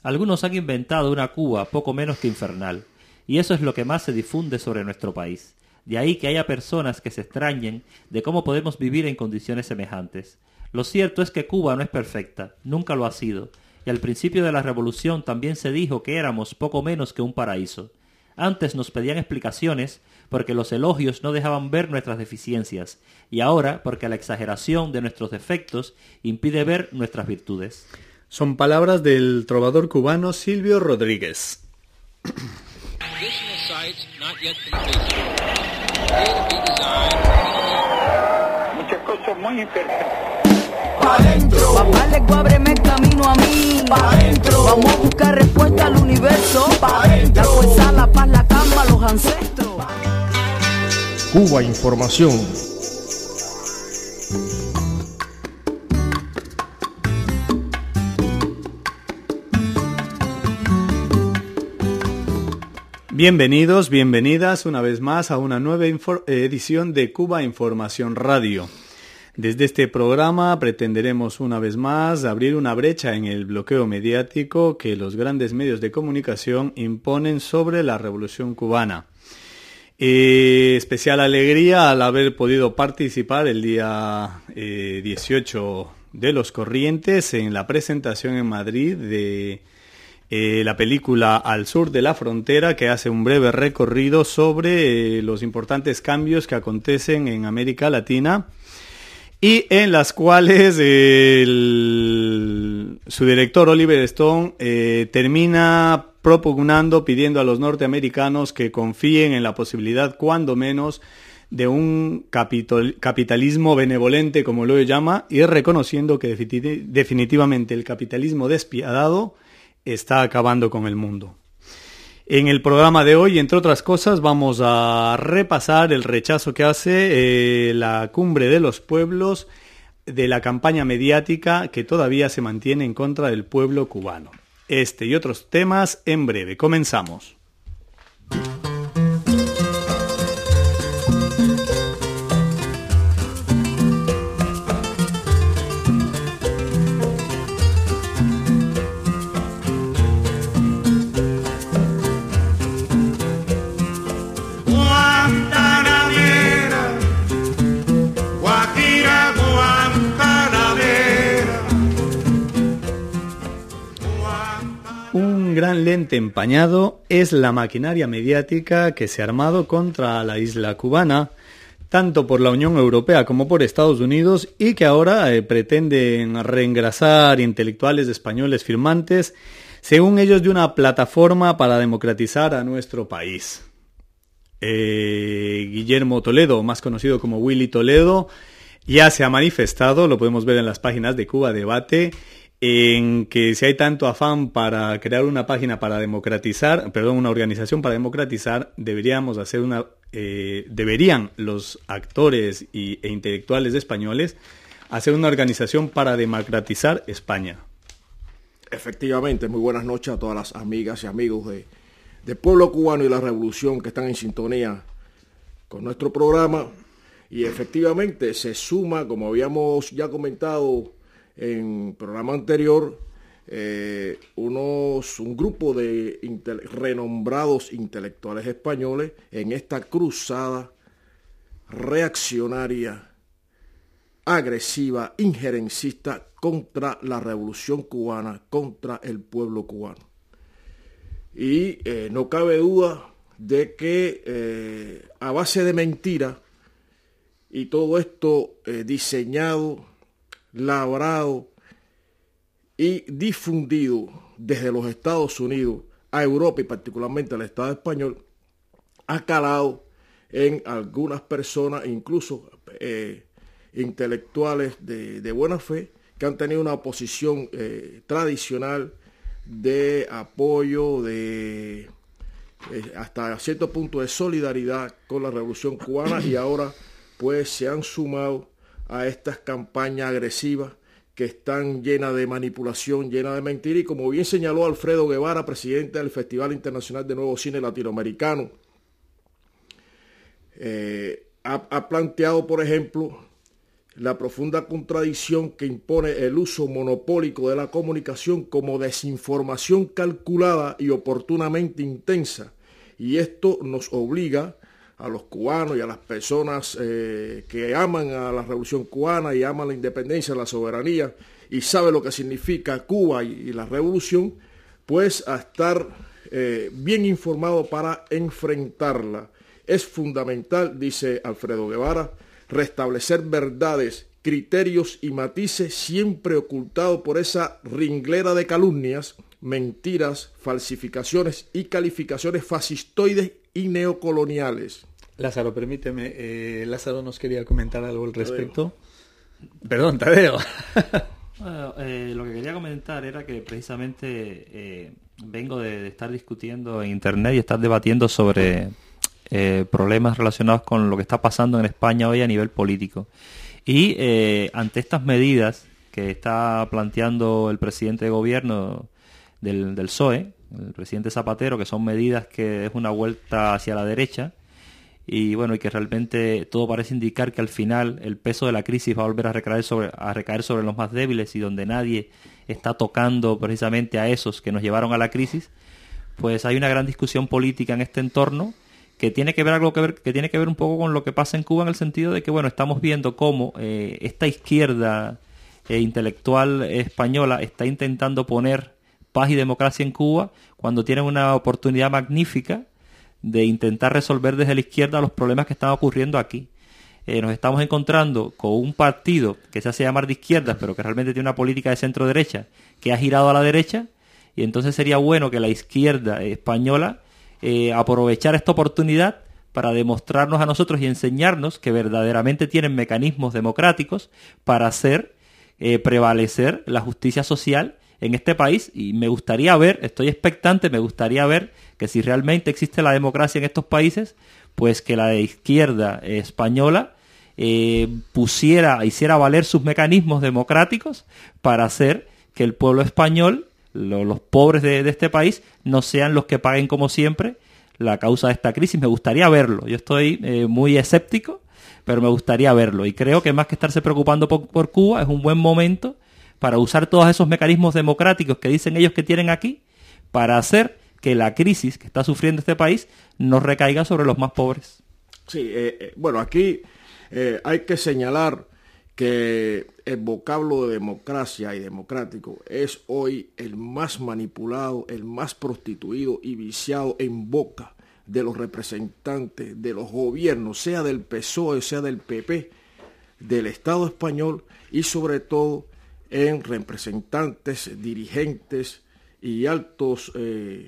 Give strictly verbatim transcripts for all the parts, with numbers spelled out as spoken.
Algunos han inventado una Cuba poco menos que infernal, y eso es lo que más se difunde sobre nuestro país. De ahí que haya personas que se extrañen de cómo podemos vivir en condiciones semejantes. Lo cierto es que Cuba no es perfecta, nunca lo ha sido, y al principio de la revolución también se dijo que éramos poco menos que un paraíso. Antes nos pedían explicaciones porque los elogios no dejaban ver nuestras deficiencias, y ahora porque la exageración de nuestros defectos impide ver nuestras virtudes. Son palabras del trovador cubano Silvio Rodríguez. Muchas cosas muy interesantes. Pa' dentro. Papá, le ábreme el camino a mí. Pa' dentro. Vamos a buscar respuesta al universo. Pa' dentro. La fuerza, la paz, la calma, los ancestros. Cuba Información. Bienvenidos, bienvenidas una vez más a una nueva infor- edición de Cuba Información Radio. Desde este programa pretenderemos una vez más abrir una brecha en el bloqueo mediático que los grandes medios de comunicación imponen sobre la Revolución Cubana. Eh, especial alegría al haber podido participar el día eh, dieciocho de los Corrientes en la presentación en Madrid de eh, la película Al sur de la frontera, que hace un breve recorrido sobre eh, los importantes cambios que acontecen en América Latina y en las cuales eh, el, su director Oliver Stone eh, termina propugnando, pidiendo a los norteamericanos que confíen en la posibilidad, cuando menos, de un capital, capitalismo benevolente, como lo llama, y reconociendo que definitivamente el capitalismo despiadado está acabando con el mundo. En el programa de hoy, entre otras cosas, vamos a repasar el rechazo que hace eh, la Cumbre de los Pueblos de la campaña mediática que todavía se mantiene en contra del pueblo cubano. Este y otros temas en breve. Comenzamos. Un gran lente empañado es la maquinaria mediática que se ha armado contra la isla cubana, tanto por la Unión Europea como por Estados Unidos, y que ahora eh, pretenden reengrasar intelectuales españoles firmantes, según ellos, de una plataforma para democratizar a nuestro país. Eh, Guillermo Toledo, más conocido como Willy Toledo, ya se ha manifestado, lo podemos ver en las páginas de Cuba Debate, en que si hay tanto afán para crear una página para democratizar, perdón, una organización para democratizar, deberíamos hacer una, eh, deberían los actores y, e intelectuales españoles hacer una organización para democratizar España. Efectivamente, muy buenas noches a todas las amigas y amigos de, de Pueblo Cubano y la Revolución que están en sintonía con nuestro programa. Y efectivamente se suma, como habíamos ya comentado en programa anterior, eh, unos un grupo de inte- renombrados intelectuales españoles en esta cruzada reaccionaria, agresiva, injerencista contra la Revolución Cubana, contra el pueblo cubano. Y eh, no cabe duda de que eh, a base de mentira, y todo esto eh, diseñado, labrado y difundido desde los Estados Unidos a Europa y particularmente al Estado español, ha calado en algunas personas, incluso eh, intelectuales de, de buena fe, que han tenido una posición eh, tradicional de apoyo, de eh, hasta cierto punto de solidaridad con la Revolución Cubana, y ahora pues se han sumado a estas campañas agresivas que están llenas de manipulación, llenas de mentira, y como bien señaló Alfredo Guevara, presidente del Festival Internacional de Nuevo Cine Latinoamericano, eh, ha, ha planteado, por ejemplo, la profunda contradicción que impone el uso monopólico de la comunicación como desinformación calculada y oportunamente intensa. Y esto nos obliga a los cubanos y a las personas eh, que aman a la revolución cubana y aman la independencia, la soberanía y saben lo que significa Cuba y, y la revolución, pues a estar eh, bien informado para enfrentarla. Es fundamental, dice Alfredo Guevara, restablecer verdades, criterios y matices siempre ocultados por esa ringlera de calumnias, mentiras, falsificaciones y calificaciones fascistoides y neocoloniales. Lázaro, permíteme, eh, Lázaro nos quería comentar algo al respecto. Tadeo. Perdón, Tadeo. Bueno, eh, lo que quería comentar era que precisamente eh, vengo de, de estar discutiendo en internet y estar debatiendo sobre eh, problemas relacionados con lo que está pasando en España hoy a nivel político. Y eh, ante estas medidas que está planteando el presidente de gobierno del, del P S O E, el presidente Zapatero, que son medidas que es una vuelta hacia la derecha, y bueno, y que realmente todo parece indicar que al final el peso de la crisis va a volver a recaer sobre, a recaer sobre los más débiles, y donde nadie está tocando precisamente a esos que nos llevaron a la crisis, pues hay una gran discusión política en este entorno que tiene que ver algo que ver, que tiene que ver un poco con lo que pasa en Cuba, en el sentido de que bueno, estamos viendo cómo eh, esta izquierda eh, intelectual española está intentando poner paz y democracia en Cuba cuando tienen una oportunidad magnífica de intentar resolver desde la izquierda los problemas que están ocurriendo aquí. Eh, nos estamos encontrando con un partido que se hace llamar de izquierdas, pero que realmente tiene una política de centro-derecha, que ha girado a la derecha, y entonces sería bueno que la izquierda española eh, aprovechara esta oportunidad para demostrarnos a nosotros y enseñarnos que verdaderamente tienen mecanismos democráticos para hacer eh, prevalecer la justicia social en este país. Y me gustaría ver, estoy expectante, me gustaría ver que si realmente existe la democracia en estos países, pues que la de izquierda eh, española eh, pusiera, hiciera valer sus mecanismos democráticos para hacer que el pueblo español, lo, los pobres de, de este país, no sean los que paguen como siempre la causa de esta crisis. Me gustaría verlo. Yo estoy eh, muy escéptico, pero me gustaría verlo. Y creo que más que estarse preocupando por, por Cuba, es un buen momento para usar todos esos mecanismos democráticos que dicen ellos que tienen aquí, para hacer que la crisis que está sufriendo este país no recaiga sobre los más pobres. Sí, eh, eh, bueno, aquí eh, hay que señalar que el vocablo de democracia y democrático es hoy el más manipulado, el más prostituido y viciado en boca de los representantes de los gobiernos, sea del P S O E, sea del P P, del Estado español, y sobre todo en representantes, dirigentes y altos eh,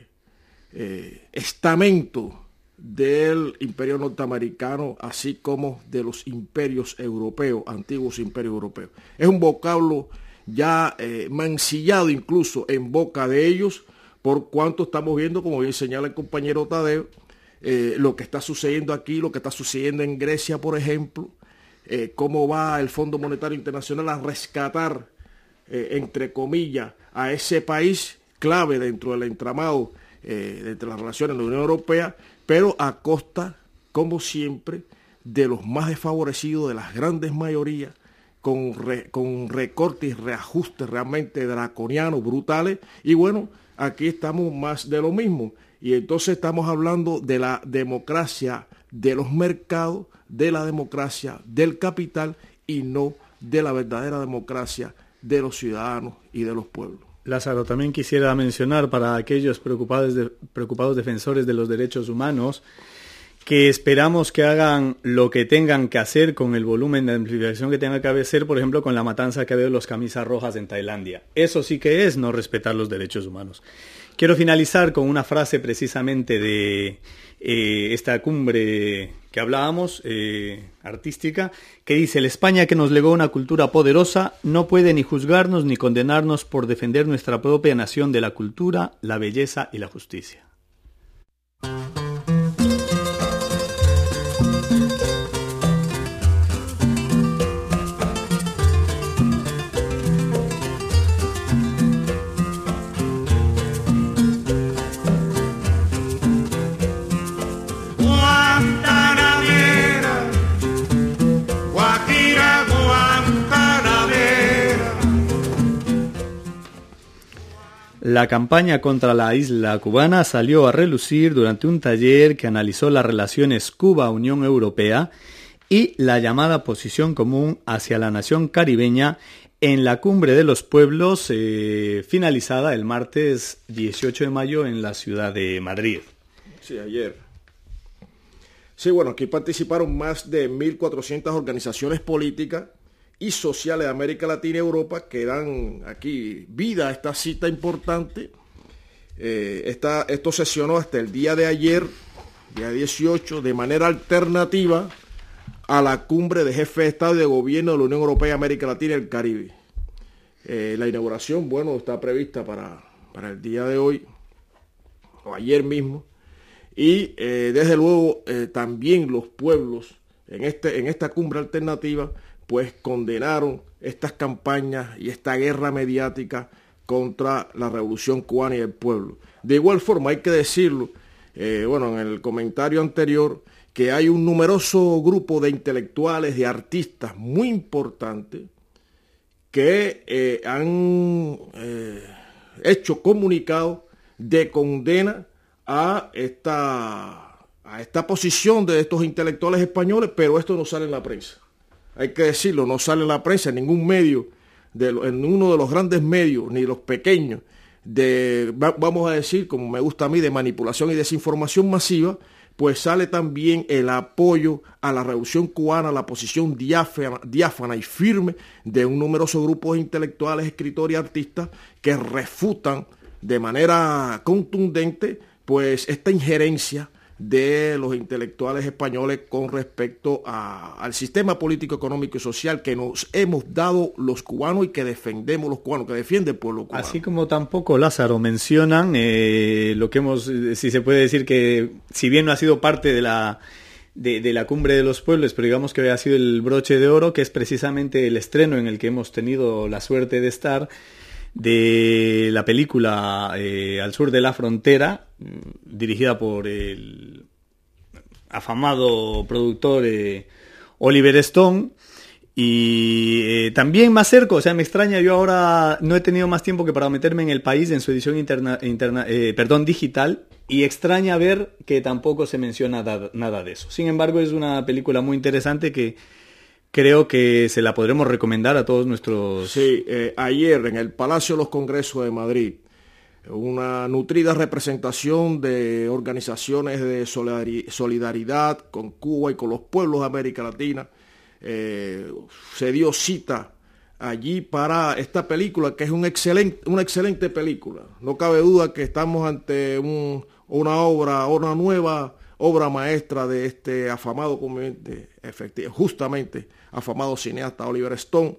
eh, estamentos del imperio norteamericano, así como de los imperios europeos, antiguos imperios europeos. Es un vocablo ya eh, mancillado incluso en boca de ellos, por cuanto estamos viendo, como bien señala el compañero Tadeo, eh, lo que está sucediendo aquí, lo que está sucediendo en Grecia, por ejemplo, eh, cómo va el Fondo Monetario Internacional a rescatar, eh, entre comillas, a ese país clave dentro del entramado eh, entre las relaciones de la Unión Europea, pero a costa, como siempre, de los más desfavorecidos, de las grandes mayorías, con, re, con recortes y reajustes realmente draconianos, brutales. Y bueno, aquí estamos más de lo mismo. Y entonces estamos hablando de la democracia de los mercados, de la democracia del capital, y no de la verdadera democracia de los ciudadanos y de los pueblos. Lázaro, también quisiera mencionar para aquellos preocupados, de, preocupados defensores de los derechos humanos que esperamos que hagan lo que tengan que hacer con el volumen de amplificación que tenga que hacer, por ejemplo, con la matanza que ha habido de los camisas rojas en Tailandia. Eso sí que es no respetar los derechos humanos. Quiero finalizar con una frase precisamente de eh, esta cumbre que hablábamos, eh, artística, que dice: la España que nos legó una cultura poderosa no puede ni juzgarnos ni condenarnos por defender nuestra propia nación de la cultura, la belleza y la justicia. Guantanamera, Guajira, Guam. La campaña contra la isla cubana salió a relucir durante un taller que analizó las relaciones Cuba-Unión Europea y la llamada posición común hacia la nación caribeña en la Cumbre de los Pueblos, eh, finalizada el martes dieciocho de mayo en la ciudad de Madrid. Sí, ayer. Sí, bueno, aquí participaron más de mil cuatrocientas organizaciones políticas y sociales de América Latina y Europa que dan aquí vida a esta cita importante. Eh, esta, esto sesionó hasta el día de ayer, día dieciocho, de manera alternativa a la cumbre de jefes de Estado y de Gobierno de la Unión Europea, América Latina y el Caribe. Eh, la inauguración, bueno, está prevista para, para el día de hoy, o ayer mismo, y eh, desde luego eh, también los pueblos en, este, en esta cumbre alternativa pues condenaron estas campañas y esta guerra mediática contra la revolución cubana y el pueblo. De igual forma, hay que decirlo, eh, bueno, en el comentario anterior, que hay un numeroso grupo de intelectuales, de artistas muy importantes que eh, han eh, hecho comunicados de condena a esta, a esta posición de estos intelectuales españoles, pero esto no sale en la prensa. Hay que decirlo, no sale en la prensa, en ningún medio, de, en uno de los grandes medios, ni los pequeños, de, vamos a decir, como me gusta a mí, de manipulación y desinformación masiva, pues sale también el apoyo a la revolución cubana, la posición diáfana, diáfana y firme de un numeroso grupo de intelectuales, escritores y artistas que refutan de manera contundente pues esta injerencia de los intelectuales españoles con respecto a, al sistema político, económico y social que nos hemos dado los cubanos y que defendemos los cubanos, que defiende el pueblo cubano. Así como tampoco, Lázaro, mencionan eh, lo que hemos, si se puede decir que, si bien no ha sido parte de la, de, de la Cumbre de los Pueblos, pero digamos que ha sido el broche de oro, que es precisamente el estreno en el que hemos tenido la suerte de estar, de la película eh, Al sur de la frontera, dirigida por el afamado productor eh, Oliver Stone, y eh, también más cerca, o sea, me extraña, yo ahora no he tenido más tiempo que para meterme en El País en su edición interna, interna eh, perdón, digital, y extraña ver que tampoco se menciona da, nada de eso. Sin embargo, es una película muy interesante que creo que se la podremos recomendar a todos nuestros... Sí, eh, ayer en el Palacio de los Congresos de Madrid, una nutrida representación de organizaciones de solidaridad con Cuba y con los pueblos de América Latina, eh, se dio cita allí para esta película, que es un excelente, una excelente película. No cabe duda que estamos ante un, una obra, una nueva obra maestra de este afamado, justamente afamado cineasta Oliver Stone.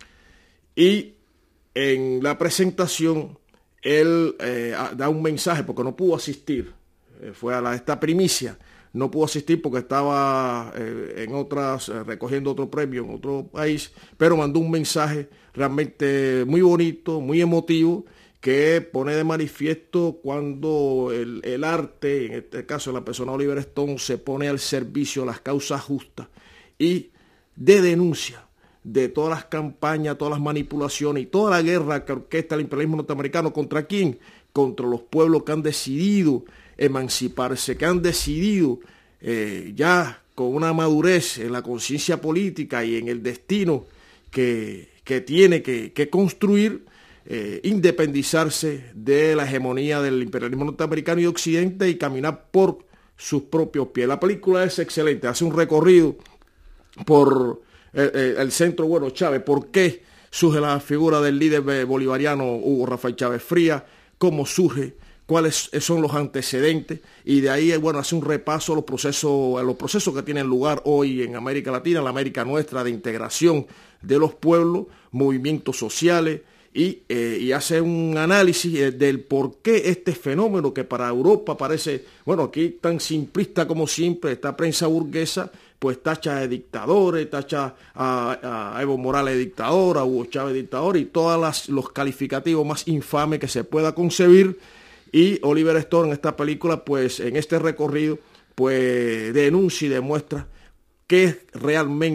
Y en la presentación él eh, da un mensaje porque no pudo asistir, eh, fue a la, esta primicia, no pudo asistir porque estaba eh, en otras, eh, recogiendo otro premio en otro país, pero mandó un mensaje realmente muy bonito, muy emotivo, que pone de manifiesto cuando el, el arte, en este caso la persona Oliver Stone, se pone al servicio de las causas justas y de denuncia de todas las campañas, todas las manipulaciones y toda la guerra que orquesta el imperialismo norteamericano. ¿Contra quién? Contra los pueblos que han decidido emanciparse, que han decidido eh, ya con una madurez en la conciencia política y en el destino que, que tiene que, que construir, eh, independizarse de la hegemonía del imperialismo norteamericano y occidente y caminar por sus propios pies. La película es excelente, hace un recorrido por el, el, el centro, bueno, Chávez, por qué surge la figura del líder bolivariano Hugo Rafael Chávez Frías, cómo surge, cuáles son los antecedentes, y de ahí, bueno, hace un repaso a los procesos, a los procesos que tienen lugar hoy en América Latina, en la América nuestra, de integración de los pueblos, movimientos sociales, y, eh, y hace un análisis del por qué este fenómeno que para Europa parece, bueno, aquí tan simplista como siempre, esta prensa burguesa, pues tacha de dictadores, tacha a, a Evo Morales de dictador, a Hugo Chávez de dictador, y todos los calificativos más infames que se pueda concebir. Y Oliver Stone en esta película, pues en este recorrido, pues denuncia y demuestra qué es realmente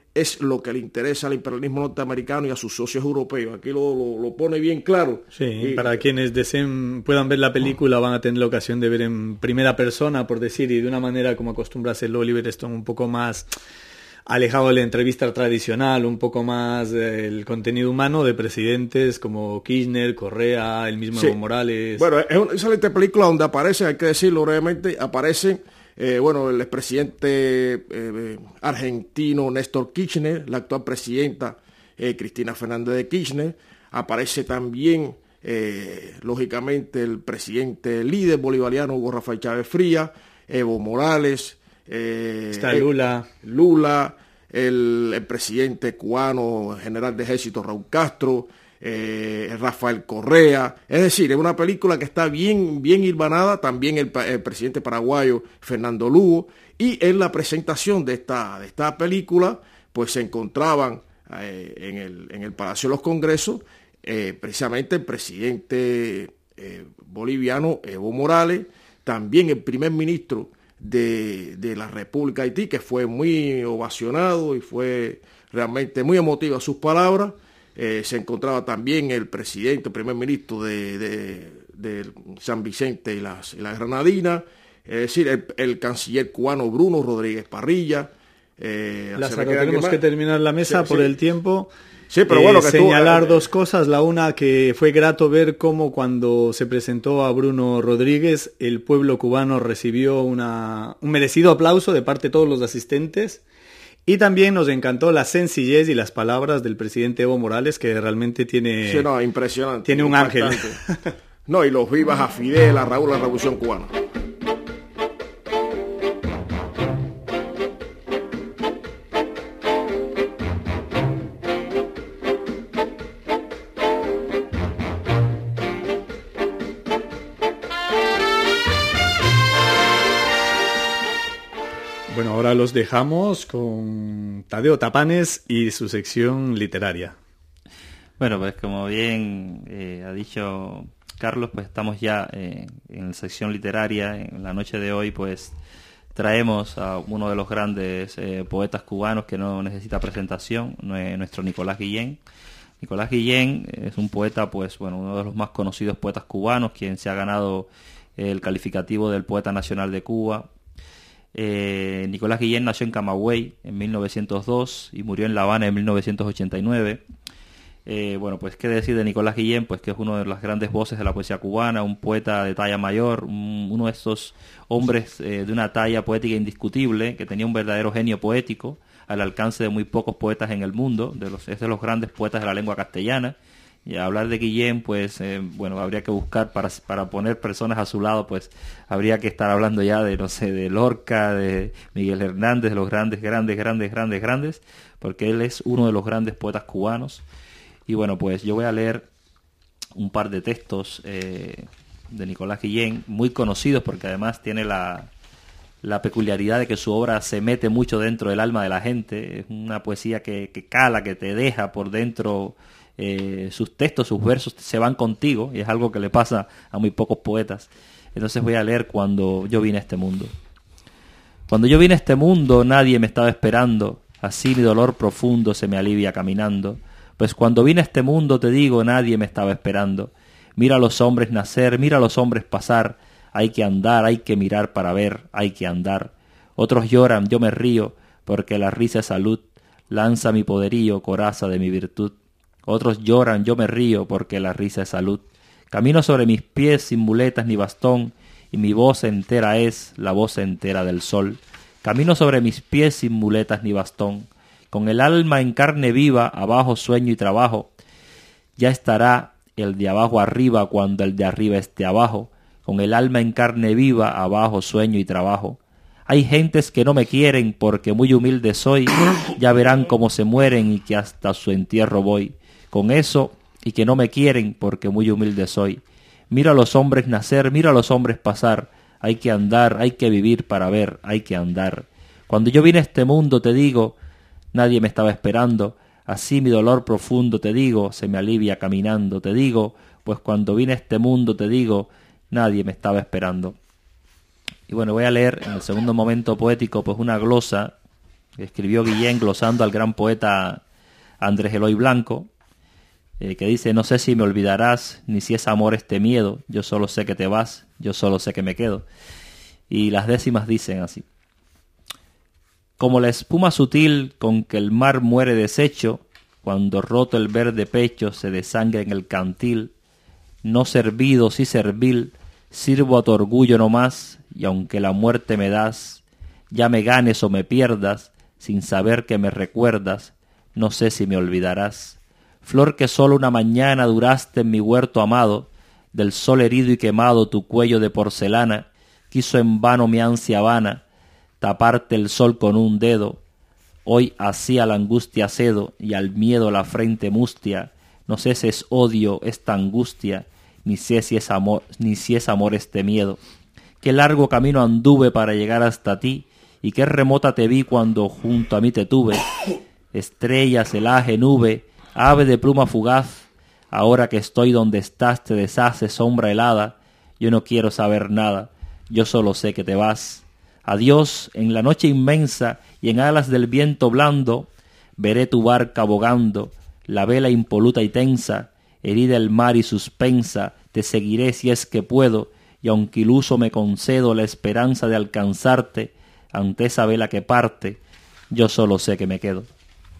es lo que le interesa al imperialismo norteamericano y a sus socios europeos. Aquí lo, lo, lo pone bien claro. Sí, y, para quienes deseen, puedan ver la película, van a tener la ocasión de ver en primera persona, por decir, y de una manera como acostumbra a hacerlo Oliver Stone, un poco más alejado de la entrevista tradicional, un poco más el contenido humano de presidentes como Kirchner, Correa, el mismo sí. Evo Morales. Bueno, es una excelente película donde aparece, hay que decirlo brevemente, aparece Eh, bueno, el expresidente eh, argentino Néstor Kirchner, la actual presidenta eh, Cristina Fernández de Kirchner, aparece también, eh, lógicamente, el presidente líder bolivariano Hugo Rafael Chávez Frías, Evo Morales, eh, está Lula, eh, Lula el, el presidente cubano, general de ejército Raúl Castro, Eh, Rafael Correa. Es decir, es una película que está bien, bien hilvanada. También el, el presidente paraguayo Fernando Lugo. Y en la presentación de esta, de esta película, pues se encontraban eh, en, el, en el Palacio de los Congresos eh, precisamente el presidente eh, boliviano Evo Morales, también el primer ministro de, de la República de Haití, que fue muy ovacionado y fue realmente muy emotivo a sus palabras. Eh, se encontraba también el presidente, el primer ministro de, de, de San Vicente y las, y las Granadinas, es decir, el, el canciller cubano Bruno Rodríguez Parrilla. Eh, Lázaro, tenemos que terminar la mesa sí, por sí. el tiempo. Sí, pero bueno, que señalar tú, eh, dos cosas. La una, que fue grato ver cómo cuando se presentó a Bruno Rodríguez, el pueblo cubano recibió una, un merecido aplauso de parte de todos los asistentes. Y también nos encantó la sencillez y las palabras del presidente Evo Morales, que realmente tiene, sí, no, impresionante, tiene un ángel. No, y los vivas a Fidel, a Raúl, a la Revolución Cubana. Bueno, ahora los dejamos con Tadeo Tapanes y su sección literaria. Bueno, pues como bien eh, ha dicho Carlos, pues estamos ya eh, en la sección literaria. En la noche de hoy, pues traemos a uno de los grandes eh, poetas cubanos que no necesita presentación, nuestro Nicolás Guillén. Nicolás Guillén es un poeta, pues bueno, uno de los más conocidos poetas cubanos, quien se ha ganado el calificativo del poeta nacional de Cuba. Eh, Nicolás Guillén nació en Camagüey en mil novecientos dos y murió en La Habana en mil novecientos ochenta y nueve. Eh, bueno, pues qué decir de Nicolás Guillén, pues que es uno de las grandes voces de la poesía cubana, un poeta de talla mayor, un, uno de esos hombres eh, de una talla poética indiscutible, que tenía un verdadero genio poético al alcance de muy pocos poetas en el mundo, de los, es de los grandes poetas de la lengua castellana. Y a hablar de Guillén, pues, eh, bueno, habría que buscar para, para poner personas a su lado, pues, habría que estar hablando ya de, no sé, de Lorca, de Miguel Hernández, de los grandes, grandes, grandes, grandes, grandes, porque él es uno de los grandes poetas cubanos. Y bueno, pues yo voy a leer un par de textos eh, de Nicolás Guillén, muy conocidos, porque además tiene la, la peculiaridad de que su obra se mete mucho dentro del alma de la gente. Es una poesía que, que cala, que te deja por dentro. Eh, sus textos, sus versos se van contigo, y es algo que le pasa a muy pocos poetas. Entonces voy a leer Cuando yo vine a este mundo. Cuando yo vine a este mundo nadie me estaba esperando, así mi dolor profundo se me alivia caminando. Pues cuando vine a este mundo, te digo, nadie me estaba esperando. Mira a los hombres nacer, mira a los hombres pasar, hay que andar, hay que mirar para ver, hay que andar. Otros lloran, yo me río, porque la risa es salud, lanza mi poderío, coraza de mi virtud. Otros lloran, yo me río, porque la risa es salud. Camino sobre mis pies sin muletas ni bastón, y mi voz entera es la voz entera del sol. Camino sobre mis pies sin muletas ni bastón, con el alma en carne viva, abajo sueño y trabajo. Ya estará el de abajo arriba cuando el de arriba esté abajo, con el alma en carne viva, abajo sueño y trabajo. Hay gentes que no me quieren porque muy humilde soy, ya verán cómo se mueren y que hasta su entierro voy. Con eso, y que no me quieren porque muy humilde soy. Mira a los hombres nacer, mira a los hombres pasar. Hay que andar, hay que vivir para ver, hay que andar. Cuando yo vine a este mundo, te digo, nadie me estaba esperando. Así mi dolor profundo, te digo, se me alivia caminando. Te digo, pues cuando vine a este mundo, te digo, nadie me estaba esperando. Y bueno, voy a leer en el segundo momento poético, pues una glosa escribió Guillén glosando al gran poeta Andrés Eloy Blanco, eh, que dice: no sé si me olvidarás, ni si es amor este miedo, yo solo sé que te vas, yo solo sé que me quedo. Y las décimas dicen así: como la espuma sutil con que el mar muere deshecho, cuando roto el verde pecho se desangra en el cantil, no servido sí servil, sirvo a tu orgullo no más, y aunque la muerte me das, ya me ganes o me pierdas, sin saber que me recuerdas, no sé si me olvidarás. Flor que solo una mañana duraste en mi huerto amado, del sol herido y quemado tu cuello de porcelana, quiso en vano mi ansia vana, taparte el sol con un dedo. Hoy así a la angustia cedo, y al miedo la frente mustia, no sé si es odio esta angustia, ni sé si es amor, ni si es amor este miedo. Qué largo camino anduve para llegar hasta ti, y qué remota te vi cuando junto a mí te tuve. Estrella, celaje, nube, ave de pluma fugaz, ahora que estoy donde estás te deshace sombra helada. Yo no quiero saber nada, yo solo sé que te vas. Adiós, en la noche inmensa y en alas del viento blando, veré tu barca bogando, la vela impoluta y tensa, herida el mar y suspensa, te seguiré si es que puedo, y aunque iluso me concedo la esperanza de alcanzarte, ante esa vela que parte, yo solo sé que me quedo.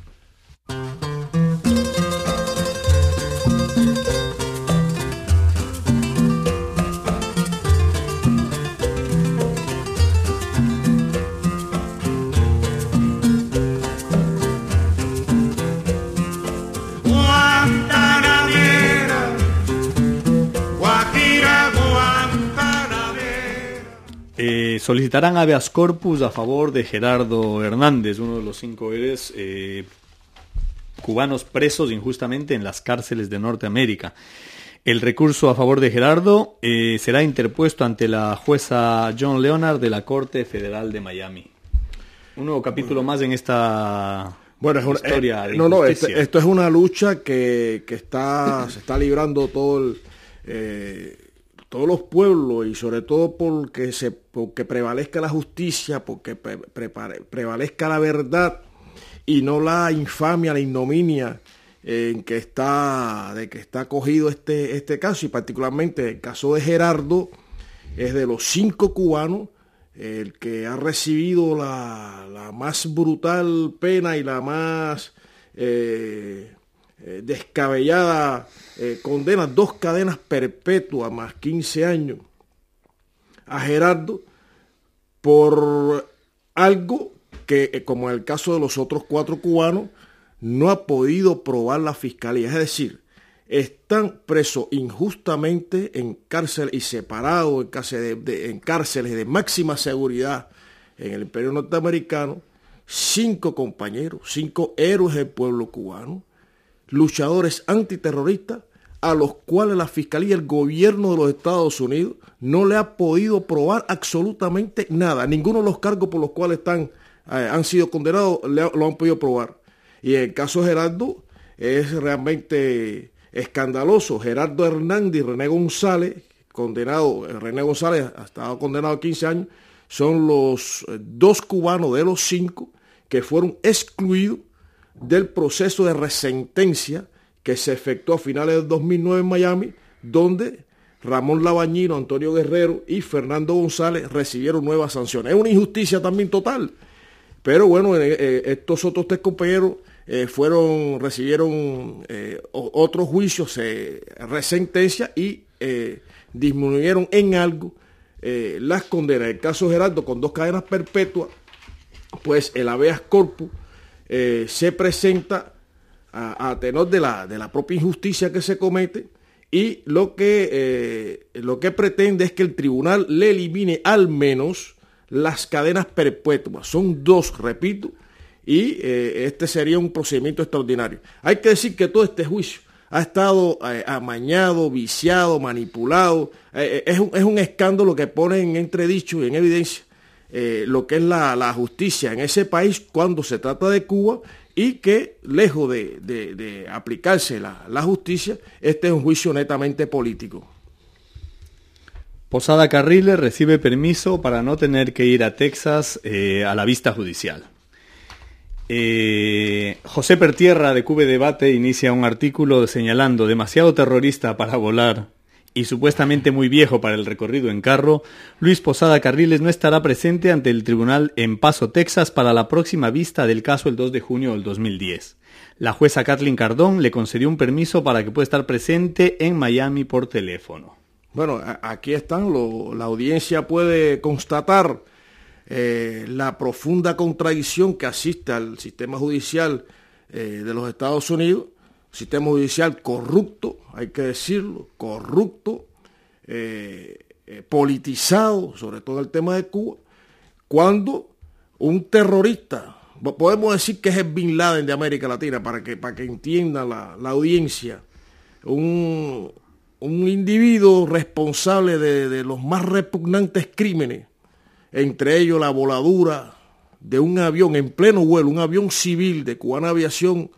Eh, solicitarán habeas corpus a favor de Gerardo Hernández, uno de los cinco héroes eh, cubanos presos injustamente en las cárceles de Norteamérica. El recurso a favor de Gerardo eh, será interpuesto ante la jueza John Leonard de la Corte Federal de Miami. Un nuevo capítulo más en esta bueno, es una, historia eh, de no, no, injusticia. esto, esto es una lucha que, que está, se está librando todo el... Eh, todos los pueblos, y sobre todo porque se porque prevalezca la justicia, porque pre, pre, prevalezca la verdad y no la infamia, la ignominia en que está de que está cogido este este caso, y particularmente el caso de Gerardo es de los cinco cubanos el que ha recibido la, la más brutal pena y la más eh, Eh, descabellada eh, condena, dos cadenas perpetuas más quince años a Gerardo por algo que, eh, como en el caso de los otros cuatro cubanos, no ha podido probar la fiscalía. Es decir, están presos injustamente en cárcel y separados en, cárcel de, de, en cárceles de máxima seguridad en el Imperio Norteamericano, cinco compañeros, cinco héroes del pueblo cubano, luchadores antiterroristas a los cuales la Fiscalía, el gobierno de los Estados Unidos, no le ha podido probar absolutamente nada. Ninguno de los cargos por los cuales están, eh, han sido condenados le, lo han podido probar. Y en el caso de Gerardo es realmente escandaloso. Gerardo Hernández y René González, condenado, René González ha estado condenado a quince años, son los dos cubanos de los cinco que fueron excluidos del proceso de resentencia que se efectuó a finales del dos mil nueve en Miami, donde Ramón Labañino, Antonio Guerrero y Fernando González recibieron nuevas sanciones. Es una injusticia también total, pero bueno, eh, estos otros tres compañeros eh, fueron recibieron eh, otros juicios, eh, resentencia y eh, disminuyeron en algo eh, las condenas. El caso de Gerardo, con dos cadenas perpetuas, pues el habeas corpus Eh, se presenta a, a tenor de la, de la propia injusticia que se comete, y lo que, eh, lo que pretende es que el tribunal le elimine al menos las cadenas perpetuas. Son dos, repito, y eh, este sería un procedimiento extraordinario. Hay que decir que todo este juicio ha estado eh, amañado, viciado, manipulado. Eh, es, un, es un escándalo que pone en entredicho y en evidencia Eh, lo que es la, la justicia en ese país cuando se trata de Cuba, y que lejos de, de, de aplicarse la, la justicia, este es un juicio netamente político. Posada Carriles recibe permiso para no tener que ir a Texas eh, a la vista judicial. Eh, José Pertierra de Cube Debate inicia un artículo señalando: demasiado terrorista para volar y supuestamente muy viejo para el recorrido en carro, Luis Posada Carriles no estará presente ante el tribunal en Paso, Texas, para la próxima vista del caso el dos de junio del dos mil diez. La jueza Kathleen Cardón le concedió un permiso para que pueda estar presente en Miami por teléfono. Bueno, aquí están, lo, la audiencia puede constatar eh, la profunda contradicción que asiste al sistema judicial eh, de los Estados Unidos, sistema judicial corrupto, hay que decirlo, corrupto, eh, eh, politizado, sobre todo el tema de Cuba, cuando un terrorista, podemos decir que es el Bin Laden de América Latina, para que, para que entienda la, la audiencia, un, un individuo responsable de, de los más repugnantes crímenes, entre ellos la voladura de un avión en pleno vuelo, un avión civil de Cubana Aviación,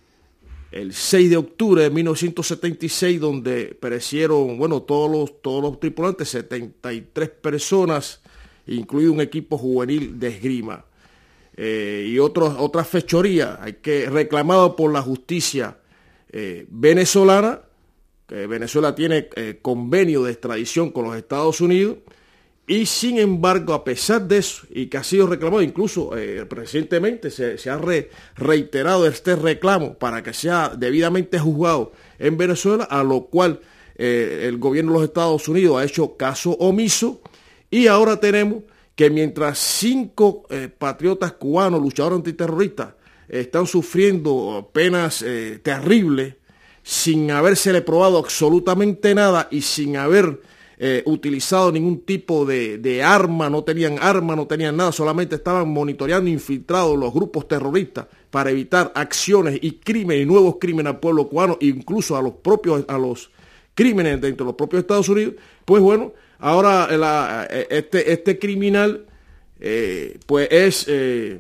el seis de octubre de mil novecientos setenta y seis, donde perecieron, bueno, todos los, todos los tripulantes, setenta y tres personas, incluido un equipo juvenil de esgrima. Eh, y otros, otras fechorías, hay que, reclamado por la justicia eh, venezolana, que Venezuela tiene eh, convenio de extradición con los Estados Unidos, y sin embargo, a pesar de eso, y que ha sido reclamado, incluso eh, recientemente se, se ha re, reiterado este reclamo para que sea debidamente juzgado en Venezuela, a lo cual eh, el gobierno de los Estados Unidos ha hecho caso omiso, y ahora tenemos que mientras cinco eh, patriotas cubanos, luchadores antiterroristas, eh, están sufriendo penas eh, terribles, sin habérsele probado absolutamente nada y sin haber Eh, utilizado ningún tipo de, de arma, no tenían arma, no tenían nada, solamente estaban monitoreando infiltrados los grupos terroristas para evitar acciones y crímenes y nuevos crímenes al pueblo cubano, incluso a los propios, a los crímenes dentro de los propios Estados Unidos. Pues bueno, ahora la, este, este criminal eh, pues es eh,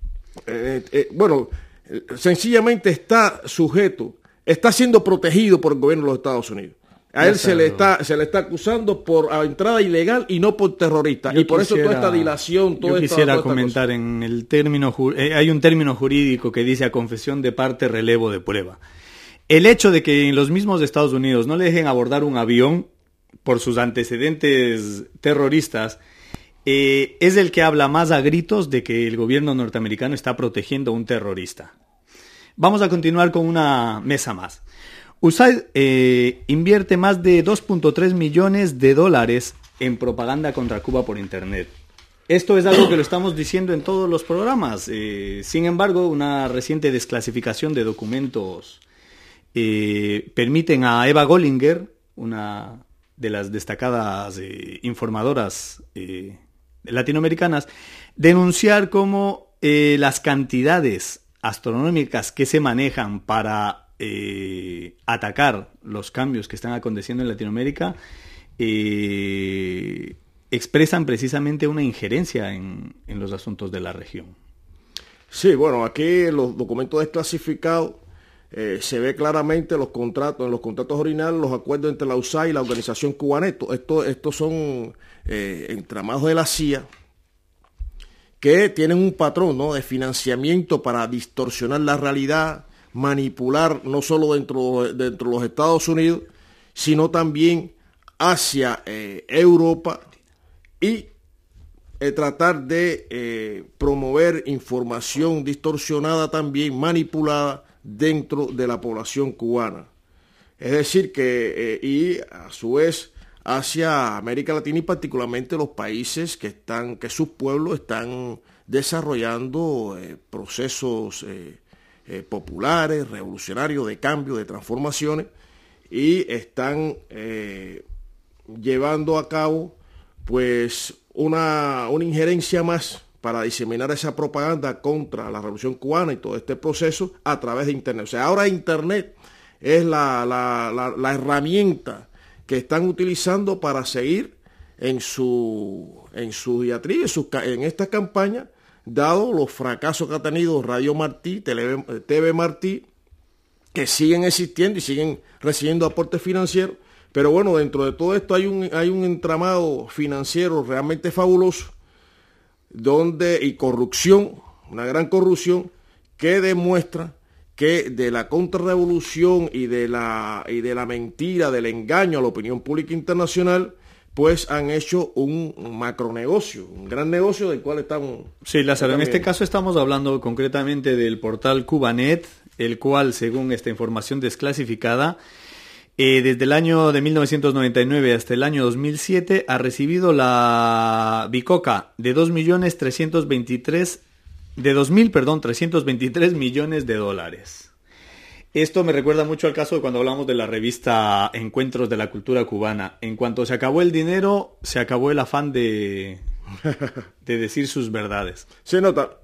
eh, eh, bueno, sencillamente está sujeto, está siendo protegido por el gobierno de los Estados Unidos. A él se le está se le está acusando por entrada ilegal y no por terrorista. Yo y por quisiera, eso toda esta dilación, toda yo esta, quisiera toda esta comentar cosa. en el término, eh, hay un término jurídico que dice a confesión de parte, relevo de prueba. El hecho de que en los mismos Estados Unidos no le dejen abordar un avión por sus antecedentes terroristas eh, es el que habla más a gritos de que el gobierno norteamericano está protegiendo a un terrorista. Vamos a continuar con una mesa más. U S A I D eh, invierte más de dos punto tres millones de dólares en propaganda contra Cuba por Internet. Esto es algo que lo estamos diciendo en todos los programas. Eh, sin embargo, una reciente desclasificación de documentos eh, permiten a Eva Gollinger, una de las destacadas eh, informadoras eh, latinoamericanas, denunciar cómo eh, las cantidades astronómicas que se manejan para Eh, atacar los cambios que están aconteciendo en Latinoamérica eh, expresan precisamente una injerencia en, en los asuntos de la región. Sí, bueno, aquí los documentos desclasificados eh, se ve claramente los contratos, en los contratos originales, los acuerdos entre la U S A I y la organización cubana. Estos esto, esto son eh, entramados de la C I A que tienen un patrón, ¿no?, de financiamiento para distorsionar la realidad, manipular no solo dentro, dentro de los Estados Unidos, sino también hacia eh, Europa y eh, tratar de eh, promover información distorsionada también, manipulada dentro de la población cubana. Es decir, que eh, y a su vez hacia América Latina y particularmente los países que están, que sus pueblos están desarrollando eh, procesos eh, Eh, populares, revolucionarios, de cambio, de transformaciones, y están eh, llevando a cabo pues una, una injerencia más para diseminar esa propaganda contra la revolución cubana y todo este proceso a través de Internet. O sea, ahora Internet es la, la, la, la herramienta que están utilizando para seguir en su, en su diatriba, en, su, en esta campaña, dado los fracasos que ha tenido Radio Martí, T V Martí, que siguen existiendo y siguen recibiendo aportes financieros. Pero bueno, dentro de todo esto hay un, hay un entramado financiero realmente fabuloso, donde, y corrupción, una gran corrupción, que demuestra que de la contrarrevolución y de la, y de la mentira, del engaño a la opinión pública internacional, pues han hecho un macronegocio, un gran negocio del cual estamos... Sí, Lázaro, en este caso estamos hablando concretamente del portal Cubanet, el cual, según esta información desclasificada, eh, desde el año de mil novecientos noventa y nueve hasta el año dos mil siete ha recibido la bicoca de dos millones trescientos veintitrés, de dos mil, perdón, trescientos veintitrés millones de dólares. Esto me recuerda mucho al caso de cuando hablamos de la revista Encuentros de la Cultura Cubana. En cuanto se acabó el dinero, se acabó el afán de, de decir sus verdades. Se nota.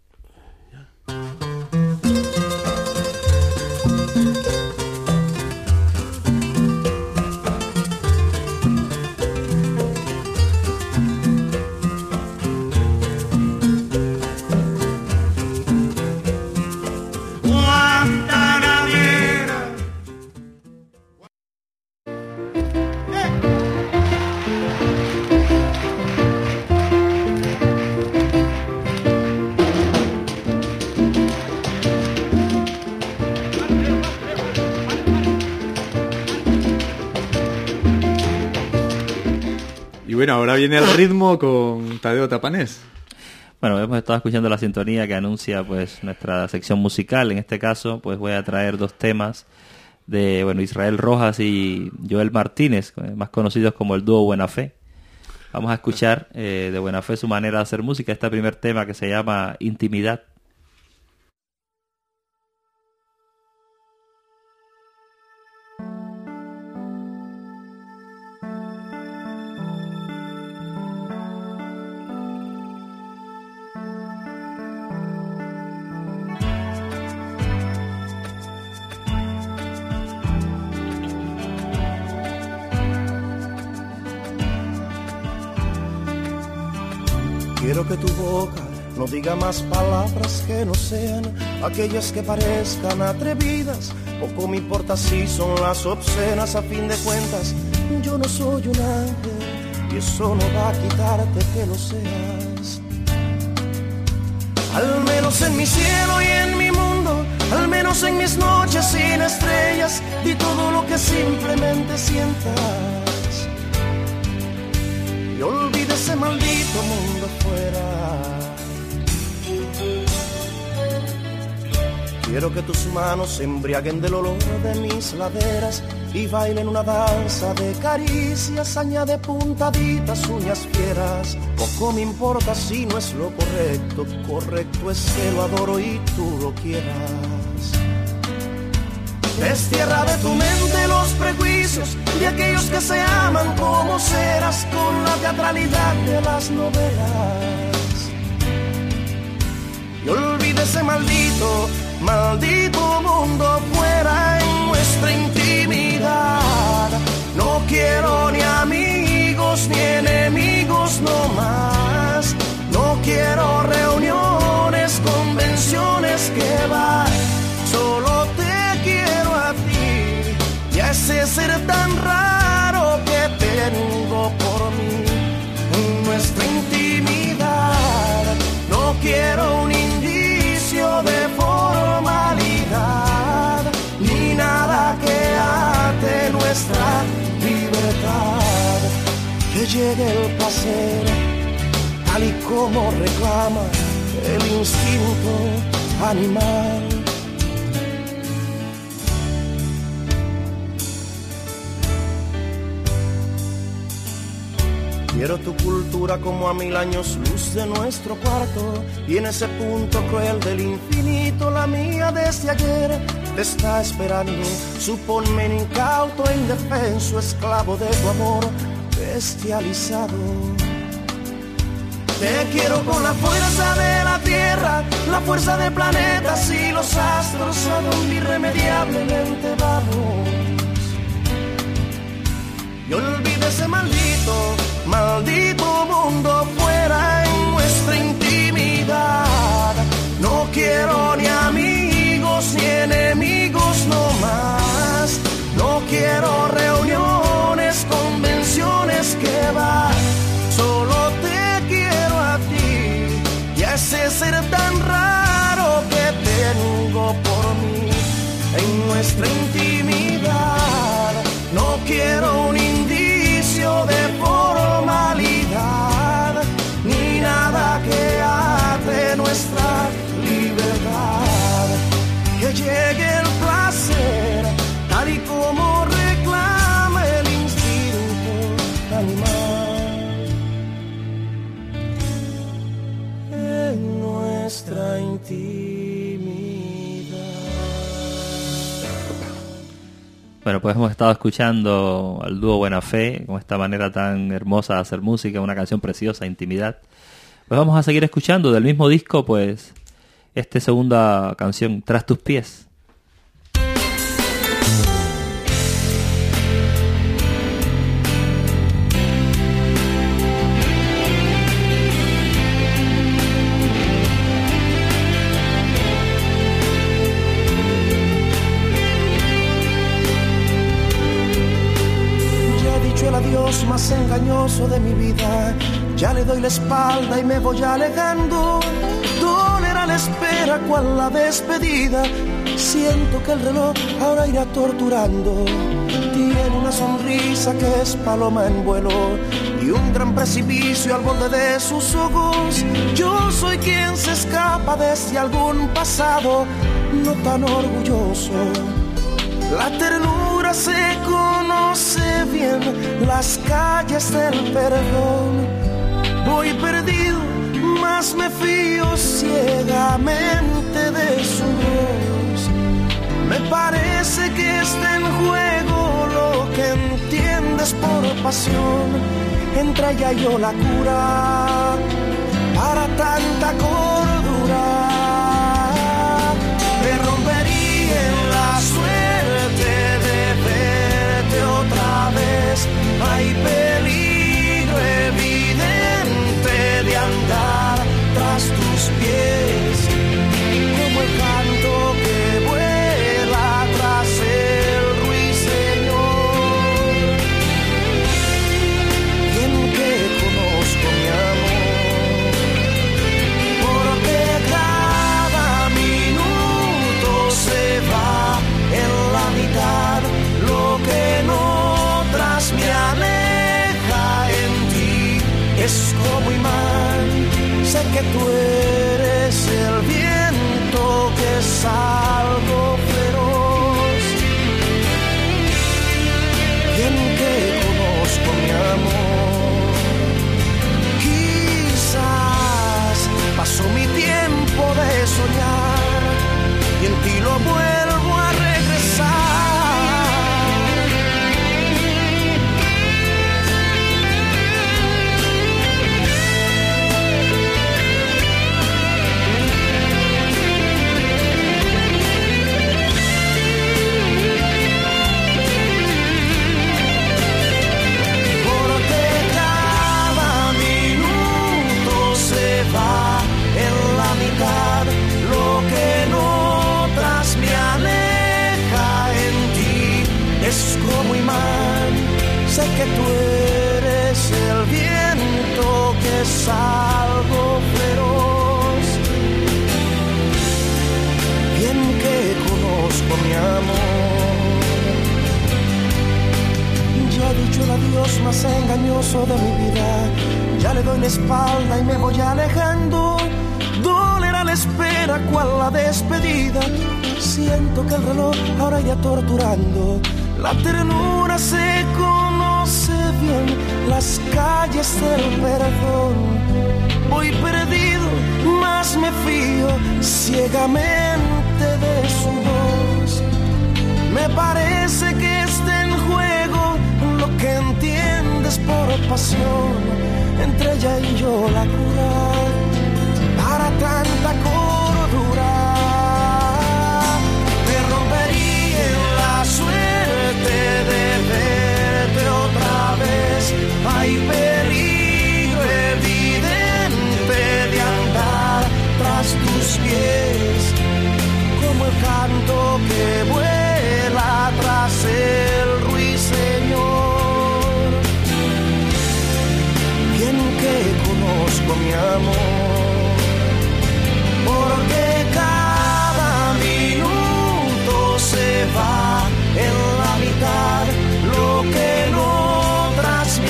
Bueno, ahora viene el ritmo con Tadeo Tapanés. Bueno, hemos estado escuchando la sintonía que anuncia pues nuestra sección musical. En este caso, pues voy a traer dos temas de bueno Israel Rojas y Joel Martínez, más conocidos como el dúo Buena Fe. Vamos a escuchar eh, de Buena Fe su manera de hacer música. Este primer tema que se llama Intimidad. Quiero que tu boca no diga más palabras que no sean aquellas que parezcan atrevidas. Poco me importa si son las obscenas, a fin de cuentas yo no soy un ángel y eso no va a quitarte que lo seas. Al menos en mi cielo y en mi mundo, al menos en mis noches sin estrellas, di todo lo que simplemente sientas. Y olvide ese maldito mundo afuera. Quiero que tus manos se embriaguen del olor de mis laderas y bailen una danza de caricias, añade puntaditas, uñas fieras. Poco me importa si no es lo correcto, correcto es que lo adoro y tú lo quieras. Destierra de tu mente los prejuicios de aquellos que se aman como ceras con la teatralidad de las novelas. Y olvide ese maldito, maldito mundo fuera en nuestra intimidad. No quiero ni amigos ni enemigos no más. No quiero reuniones, convenciones que va. Solo te quiero a ti y a ese ser tan raro que tengo por mí. En nuestra intimidad no quiero un indicio de formalidad ni nada que ate nuestra libertad. Que llegue el placer tal y como reclama el instinto animal. Quiero tu cultura como a mil años luz de nuestro cuarto, y en ese punto cruel del infinito la mía desde ayer te está esperando. Supónme incauto e indefenso, esclavo de tu amor bestializado. Te quiero con la fuerza de la tierra, la fuerza de planetas y los astros a donde irremediablemente vamos. Y olvide ese maldito, maldito mundo fuera en nuestra intimidad. No quiero ni amigos ni enemigos no más. No quiero reuniones, convenciones que va. Solo te quiero a ti y a ese ser tan raro que nuestra intimidad. No quiero un indicio de formalidad, ni nada que ate nuestra libertad. Que llegue el placer, tal y como reclama el instinto animal. En nuestra intimidad. Bueno, pues hemos estado escuchando al dúo Buena Fe, con esta manera tan hermosa de hacer música, una canción preciosa, Intimidad. Pues vamos a seguir escuchando del mismo disco, pues, esta segunda canción, Tras tus pies. Adiós más engañoso de mi vida, ya le doy la espalda y me voy alejando. Dolerá la espera cual la despedida, siento que el reloj ahora irá torturando. Tiene una sonrisa que es paloma en vuelo y un gran precipicio al borde de sus ojos. Yo soy quien se escapa desde algún pasado no tan orgulloso. La ternura se conoce bien, las calles del perdón. Voy perdido, mas me fío ciegamente de su voz. Me parece que está en juego lo que entiendes por pasión. Entre ella y yo la cura para tanta cordura. Me rompería en la suerte de verte otra vez. Hay peligro evidente de andar tras tus pies, como el canto que vuela tras el ruiseñor. Bien que conozco mi amor, porque cada minuto se va en la mitad. Lo que en otras me aleja en ti es como imán. Sé que tú eres el viento que es algo feroz. Bien que conozco mi amor, quizás pasó mi tiempo de soñar y en ti lo vuelvo a regresar. Lo que en otras me aleja en ti es como imán. Sé que tú eres el viento que es algo feroz. Bien que conozco mi amor, ya he dicho el adiós más engañoso de mi vida. Ya le doy la espalda y me voy alejando. Dolerá la espera cual la despedida. Siento que el reloj ahora irá torturando. La ternura se conoce bien, las calles del perdón. Voy perdido, mas me fío ciegamente de su voz. Me parece que está en juego lo que entiendes por pasión. Entre ella y yo la cura para tanta cordura. Me rompería en la suerte de verte otra vez. Hay peligro evidente de andar tras tus pies, como el canto que vuela tras el ruiseñor. Bien que conozco mi amor, porque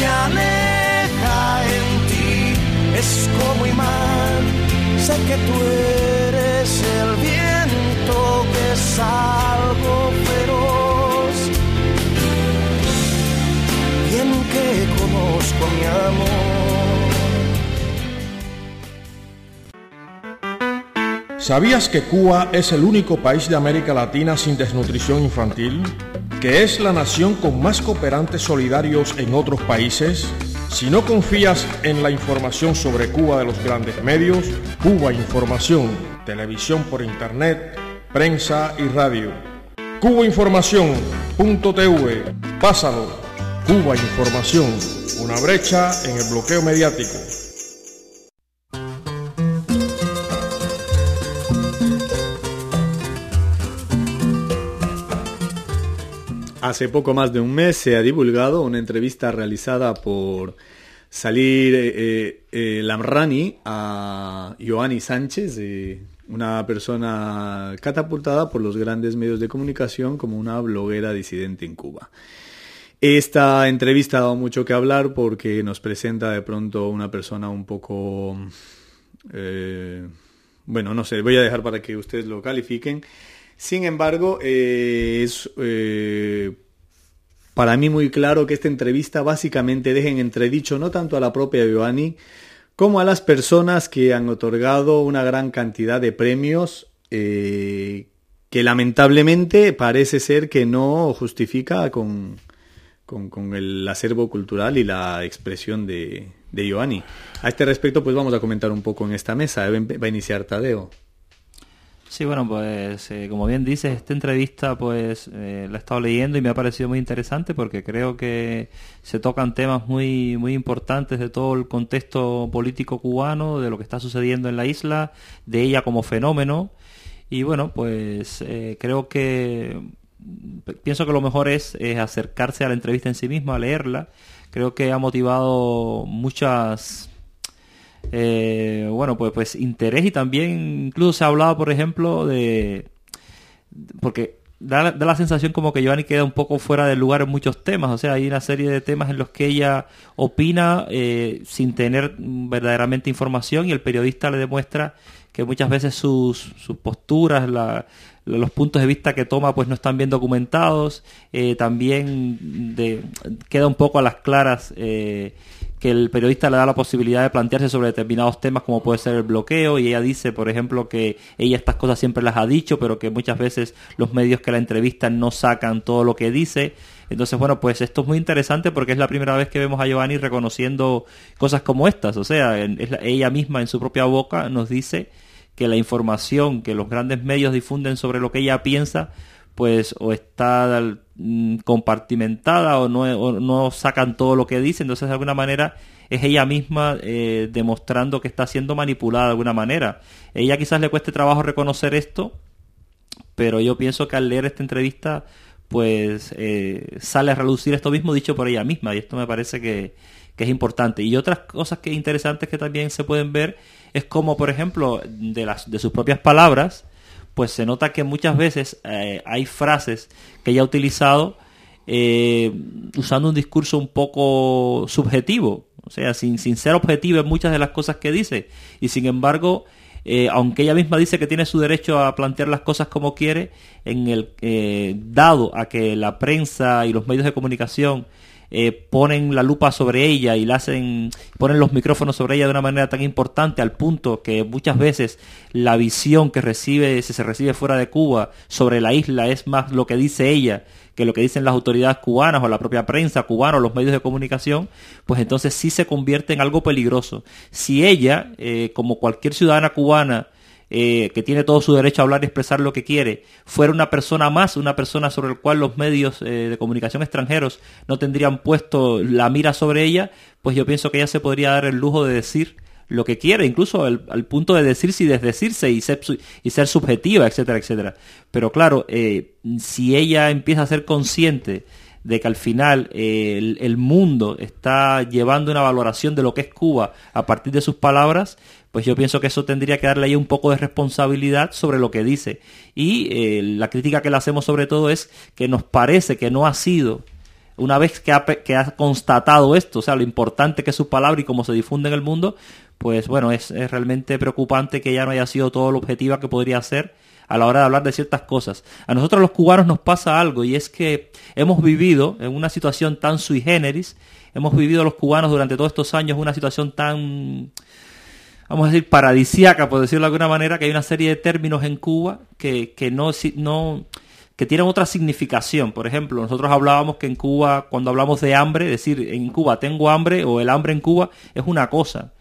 me aleja en ti, es como imán. Sé que tú eres el viento que es algo feroz, bien que conozco mi amor. ¿Sabías que Cuba es el único país de América Latina sin desnutrición infantil? ¿Que es la nación con más cooperantes solidarios en otros países? Si no confías en la información sobre Cuba de los grandes medios, Cuba Información, televisión por internet, prensa y radio. Cuba Información punto t v, pásalo. Cuba Información, una brecha en el bloqueo mediático. Hace poco más de un mes se ha divulgado una entrevista realizada por Salir eh, eh, Lamrani a Ioanni Sánchez, eh, una persona catapultada por los grandes medios de comunicación como una bloguera disidente en Cuba. Esta entrevista ha dado mucho que hablar porque nos presenta de pronto una persona un poco... Eh, bueno, no sé, voy a dejar para que ustedes lo califiquen. Sin embargo, eh, es eh, para mí muy claro que esta entrevista básicamente deja en entredicho no tanto a la propia Ioanni como a las personas que han otorgado una gran cantidad de premios eh, que lamentablemente parece ser que no justifica con, con, con el acervo cultural y la expresión de, de Ioanni. A este respecto, pues vamos a comentar un poco en esta mesa. Va a iniciar Tadeo. Sí, bueno, pues eh, como bien dices, esta entrevista pues eh, la he estado leyendo y me ha parecido muy interesante porque creo que se tocan temas muy muy importantes de todo el contexto político cubano, de lo que está sucediendo en la isla, de ella como fenómeno. Y bueno, pues eh, creo que pienso que lo mejor es, es acercarse a la entrevista en sí misma, a leerla. Creo que ha motivado muchas... Eh, bueno, pues, pues interés, y también incluso se ha hablado, por ejemplo, de... porque da, da la sensación como que Ioanni queda un poco fuera del lugar en muchos temas. O sea, hay una serie de temas en los que ella opina eh, sin tener verdaderamente información, y el periodista le demuestra que muchas veces sus, sus posturas, la, los puntos de vista que toma pues no están bien documentados. Eh, también de, queda un poco a las claras eh, que el periodista le da la posibilidad de plantearse sobre determinados temas, como puede ser el bloqueo, y ella dice, por ejemplo, que ella estas cosas siempre las ha dicho, pero que muchas veces los medios que la entrevistan no sacan todo lo que dice. Entonces, bueno, pues esto es muy interesante porque es la primera vez que vemos a Ioanni reconociendo cosas como estas. O sea, es la, ella misma en su propia boca nos dice que la información que los grandes medios difunden sobre lo que ella piensa, pues o está mm, compartimentada o no, o no sacan todo lo que dice. Entonces, de alguna manera, es ella misma eh, demostrando que está siendo manipulada de alguna manera. Ella quizás le cueste trabajo reconocer esto, pero yo pienso que al leer esta entrevista, pues eh, sale a relucir esto mismo dicho por ella misma, y esto me parece que, que es importante. Y otras cosas que interesantes que también se pueden ver es como, por ejemplo, de las de sus propias palabras, pues se nota que muchas veces eh, hay frases que ella ha utilizado eh, usando un discurso un poco subjetivo, o sea, sin, sin ser objetiva en muchas de las cosas que dice, y sin embargo, eh, aunque ella misma dice que tiene su derecho a plantear las cosas como quiere, en el eh, dado a que la prensa y los medios de comunicación Eh, ponen la lupa sobre ella y la hacen, ponen los micrófonos sobre ella de una manera tan importante, al punto que muchas veces la visión que recibe, si se recibe fuera de Cuba sobre la isla, es más lo que dice ella que lo que dicen las autoridades cubanas o la propia prensa cubana o los medios de comunicación, pues entonces sí se convierte en algo peligroso. Si ella, eh, como cualquier ciudadana cubana, Eh, que tiene todo su derecho a hablar y expresar lo que quiere, fuera una persona más, una persona sobre la cual los medios eh, de comunicación extranjeros no tendrían puesto la mira sobre ella, pues yo pienso que ella se podría dar el lujo de decir lo que quiere, incluso al, al punto de decirse y desdecirse y ser, y ser subjetiva, etcétera, etcétera. Pero claro, eh, si ella empieza a ser consciente de que al final eh, el, el mundo está llevando una valoración de lo que es Cuba a partir de sus palabras, pues yo pienso que eso tendría que darle ahí un poco de responsabilidad sobre lo que dice. Y eh, la crítica que le hacemos sobre todo es que nos parece que no ha sido una vez que ha, que ha constatado esto, o sea, lo importante que es su palabra y cómo se difunde en el mundo, pues bueno, es, es realmente preocupante que ella no haya sido todo lo objetiva que podría ser a la hora de hablar de ciertas cosas. A nosotros los cubanos nos pasa algo, y es que hemos vivido en una situación tan sui generis, hemos vivido los cubanos durante todos estos años una situación tan, vamos a decir, paradisíaca, por decirlo de alguna manera, que hay una serie de términos en Cuba que, que no... no que tienen otra significación. Por ejemplo, nosotros hablábamos que en Cuba, cuando hablamos de hambre, decir en Cuba tengo hambre o el hambre en Cuba es una cosa.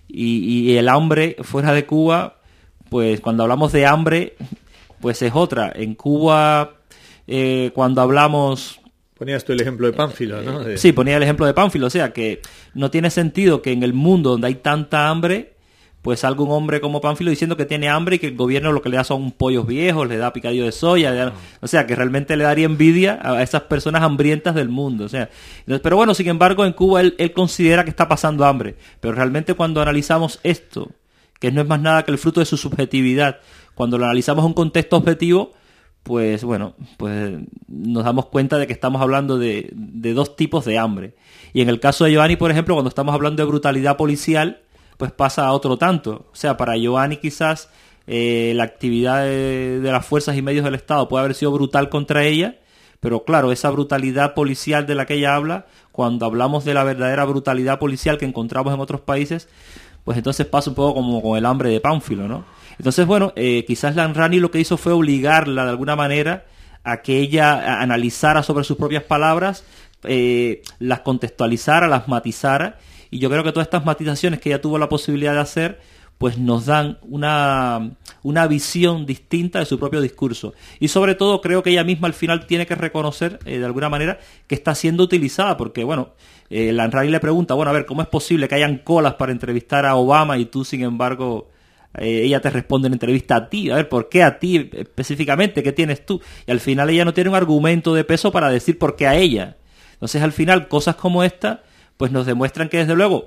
Y, y el hambre fuera de Cuba, pues cuando hablamos de hambre, pues es otra. En Cuba, eh, cuando hablamos... Ponías tú el ejemplo de Pánfilo, ¿no? De... Sí, ponía el ejemplo de Pánfilo. O sea, que no tiene sentido que en el mundo donde hay tanta hambre, pues salga un hombre como Pánfilo diciendo que tiene hambre y que el gobierno lo que le da son pollos viejos, le da picadillo de soya, le da... o sea, que realmente le daría envidia a esas personas hambrientas del mundo. O sea, entonces, pero bueno, sin embargo, en Cuba él, él considera que está pasando hambre, pero realmente cuando analizamos esto, que no es más nada que el fruto de su subjetividad, cuando lo analizamos en un contexto objetivo, pues bueno, pues nos damos cuenta de que estamos hablando de, de dos tipos de hambre. Y en el caso de Giovanni, por ejemplo, cuando estamos hablando de brutalidad policial, pues pasa a otro tanto. O sea, para Giovanni quizás eh, la actividad de, de las fuerzas y medios del Estado puede haber sido brutal contra ella, pero claro, esa brutalidad policial de la que ella habla, cuando hablamos de la verdadera brutalidad policial que encontramos en otros países, pues entonces pasa un poco como con el hambre de Pánfilo, ¿no? Entonces, bueno, eh, quizás Lanrani lo que hizo fue obligarla de alguna manera a que ella analizara sobre sus propias palabras, eh, las contextualizara, las matizara. Y yo creo que todas estas matizaciones que ella tuvo la posibilidad de hacer, pues nos dan una, una visión distinta de su propio discurso. Y sobre todo creo que ella misma al final tiene que reconocer, eh, de alguna manera, que está siendo utilizada. Porque, bueno, eh, Lanrani le pregunta, bueno, a ver, ¿cómo es posible que hayan colas para entrevistar a Obama y tú, sin embargo, eh, ella te responde en entrevista a ti? A ver, ¿por qué a ti específicamente? ¿Qué tienes tú? Y al final ella no tiene un argumento de peso para decir por qué a ella. Entonces, al final, cosas como esta pues nos demuestran que, desde luego,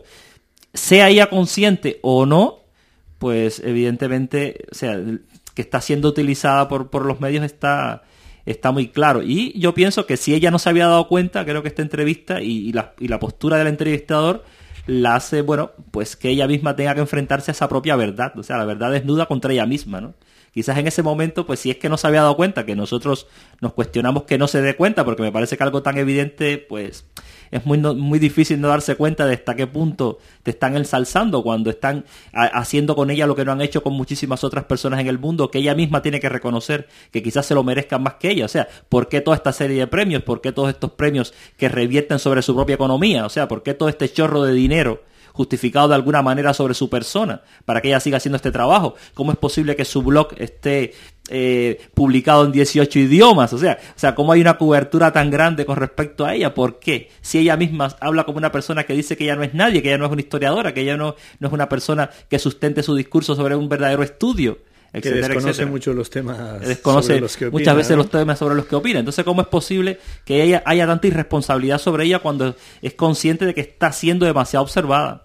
sea ella consciente o no, pues evidentemente, o sea, que está siendo utilizada por, por los medios está, está muy claro. Y yo pienso que si ella no se había dado cuenta, creo que esta entrevista y, y, la, y la postura del entrevistador la hace, bueno, pues que ella misma tenga que enfrentarse a esa propia verdad, o sea, la verdad desnuda contra ella misma, ¿no? Quizás en ese momento, pues si es que no se había dado cuenta, que nosotros nos cuestionamos que no se dé cuenta, porque me parece que algo tan evidente, pues es muy no, muy difícil no darse cuenta de hasta qué punto te están ensalzando cuando están a, haciendo con ella lo que no han hecho con muchísimas otras personas en el mundo, que ella misma tiene que reconocer que quizás se lo merezcan más que ella. O sea, ¿por qué toda esta serie de premios? ¿Por qué todos estos premios que revierten sobre su propia economía? O sea, ¿por qué todo este chorro de dinero justificado de alguna manera sobre su persona para que ella siga haciendo este trabajo? ¿Cómo es posible que su blog esté eh, publicado en dieciocho idiomas? O sea, o sea, ¿cómo hay una cobertura tan grande con respecto a ella? ¿Por qué? Si ella misma habla como una persona que dice que ella no es nadie, que ella no es una historiadora, que ella no, no es una persona que sustente su discurso sobre un verdadero estudio, etcétera, que desconoce etcétera. mucho los temas, desconoce sobre los que opina, muchas veces, ¿no?, los temas sobre los que opina. Entonces, ¿cómo es posible que ella haya tanta irresponsabilidad sobre ella cuando es consciente de que está siendo demasiado observada?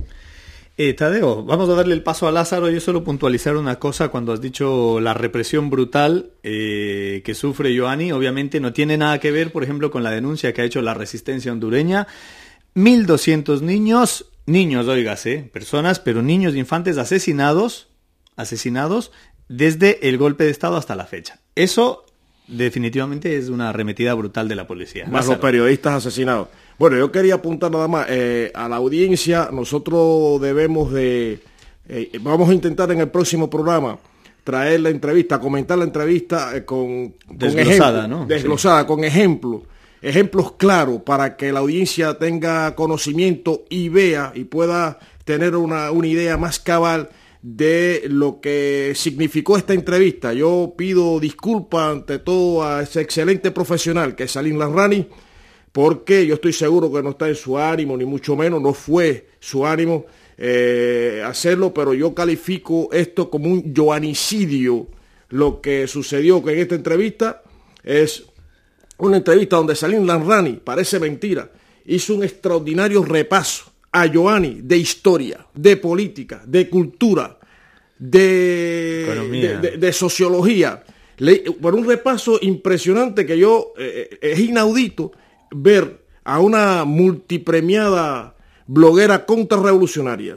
Eh, Tadeo, vamos a darle el paso a Lázaro. Yo solo puntualizar una cosa cuando has dicho la represión brutal eh, que sufre Giovanni. Obviamente no tiene nada que ver, por ejemplo, con la denuncia que ha hecho la resistencia hondureña. mil doscientos niños, niños, óigase, personas, pero niños e infantes asesinados, asesinados desde el golpe de Estado hasta la fecha. Eso definitivamente es una arremetida brutal de la policía. Más Lázaro. Los periodistas asesinados. Bueno, yo quería apuntar nada más eh, a la audiencia. Nosotros debemos de, eh, vamos a intentar en el próximo programa traer la entrevista, comentar la entrevista eh, con, desglosada, con ejemplo, ¿no? Desglosada, sí. con ejemplos, ejemplos claros para que la audiencia tenga conocimiento y vea y pueda tener una, una idea más cabal de lo que significó esta entrevista. Yo pido disculpas ante todo a ese excelente profesional que es Salim Lanrani, porque yo estoy seguro que no está en su ánimo, ni mucho menos, no fue su ánimo eh, hacerlo, pero yo califico esto como un joanicidio. Lo que sucedió que en esta entrevista es una entrevista donde Salim Lanrani, parece mentira, hizo un extraordinario repaso a Giovanni de historia, de política, de cultura, de, de, de, de sociología. Le, por un repaso impresionante que yo, eh, es inaudito ver a una multipremiada bloguera contrarrevolucionaria.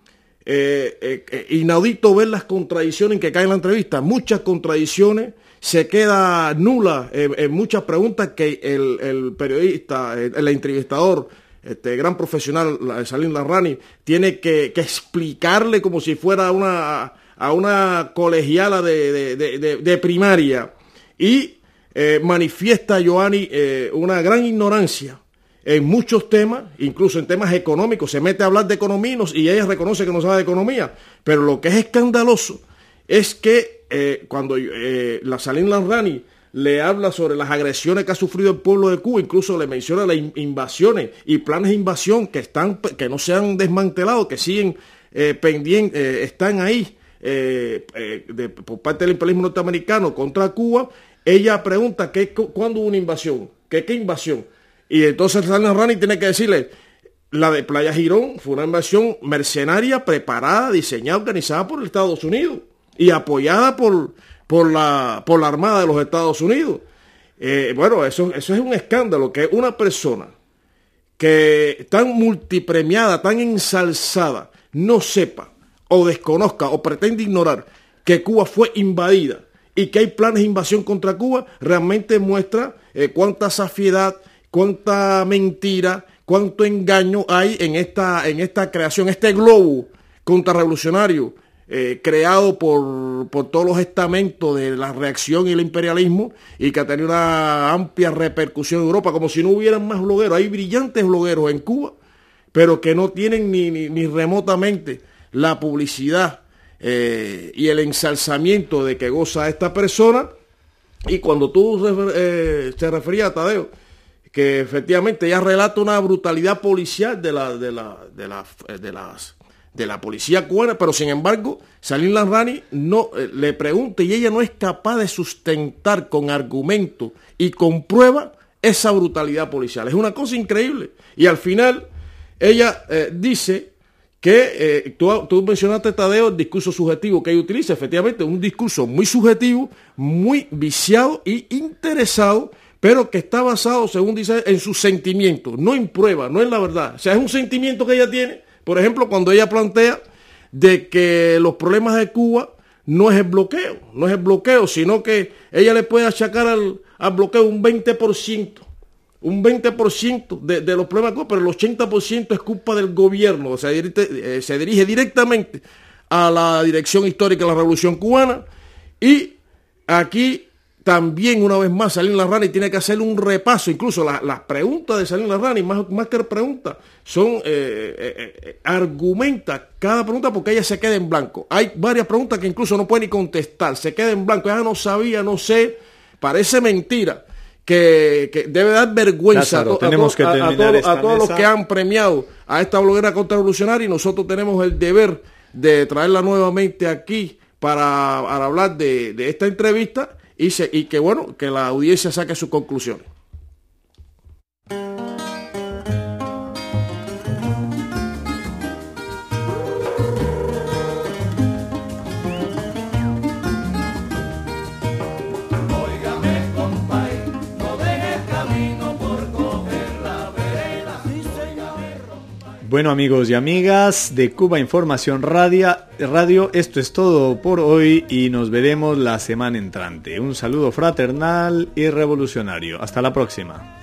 Eh, eh, eh, inaudito ver las contradicciones en que cae en la entrevista, muchas contradicciones, se queda nula en, en muchas preguntas que el, el periodista, el, el entrevistador, este gran profesional, Salim Larrani, tiene que, que explicarle como si fuera una, a una colegiala de, de, de, de, de primaria, y eh, manifiesta Joanny eh, una gran ignorancia en muchos temas, incluso en temas económicos. Se mete a hablar de economía y ella reconoce que no sabe de economía, pero lo que es escandaloso es que eh, cuando eh, la Salim Larrani le habla sobre las agresiones que ha sufrido el pueblo de Cuba, incluso le menciona las invasiones y planes de invasión que están, que no se han desmantelado, que siguen eh, pendientes, eh, están ahí eh, eh, de, por parte del imperialismo norteamericano contra Cuba. Ella pregunta que, ¿cuándo hubo una invasión? ¿Qué, qué invasión? Y entonces Salim Larrani tiene que decirle, la de Playa Girón fue una invasión mercenaria preparada, diseñada, organizada por Estados Unidos y apoyada por, por, la, por la Armada de los Estados Unidos. Eh, bueno, eso, eso es un escándalo, que una persona que tan multipremiada, tan ensalzada, no sepa o desconozca o pretende ignorar que Cuba fue invadida y que hay planes de invasión contra Cuba, realmente muestra eh, cuánta safiedad, cuánta mentira, cuánto engaño hay en esta, en esta creación, este globo contrarrevolucionario eh, creado por, por todos los estamentos de la reacción y el imperialismo, y que ha tenido una amplia repercusión en Europa, como si no hubieran más blogueros. Hay brillantes blogueros en Cuba, pero que no tienen ni, ni, ni remotamente la publicidad eh, y el ensalzamiento de que goza esta persona. Y cuando tú eh, te referías a Tadeo, que efectivamente ella relata una brutalidad policial de la de la de la de las de la policía cubana, pero sin embargo Salim Larrani no eh, le pregunta y ella no es capaz de sustentar con argumentos y con pruebas esa brutalidad policial. Es una cosa increíble. Y al final ella eh, dice que eh, tú, tú mencionaste, Tadeo, el discurso subjetivo que ella utiliza. Efectivamente, un discurso muy subjetivo, muy viciado y interesado, pero que está basado, según dice, en sus sentimientos, no en prueba, no en la verdad. O sea, es un sentimiento que ella tiene. Por ejemplo, cuando ella plantea de que los problemas de Cuba no es el bloqueo, no es el bloqueo, sino que ella le puede achacar al, al bloqueo un veinte por ciento, un veinte por ciento de, de los problemas de Cuba, pero el ochenta por ciento es culpa del gobierno. O sea, eh, se dirige directamente a la dirección histórica de la Revolución Cubana. Y aquí también, una vez más, Salim Larrani tiene que hacer un repaso. Incluso la, las preguntas de Salim Larrani, más, más que preguntas, son eh, eh, eh, argumenta cada pregunta, porque ella se queda en blanco. Hay varias preguntas que incluso no puede ni contestar, se queda en blanco. Ella no sabía, no sé, parece mentira, que, que debe dar vergüenza Lázaro, a, to, tenemos a, to, que a, a, terminar todo, a todos mesa. los que han premiado a esta bloguera contrarrevolucionaria, y nosotros tenemos el deber de traerla nuevamente aquí para, para hablar de, de esta entrevista. Y, se, y que bueno, que la audiencia saque sus conclusiones. Óigame, compay, no deje el camino por coger la vereda. Bueno, amigos y amigas de Cuba Información Radio, Radio, esto es todo por hoy y nos veremos la semana entrante. Un saludo fraternal y revolucionario. Hasta la próxima.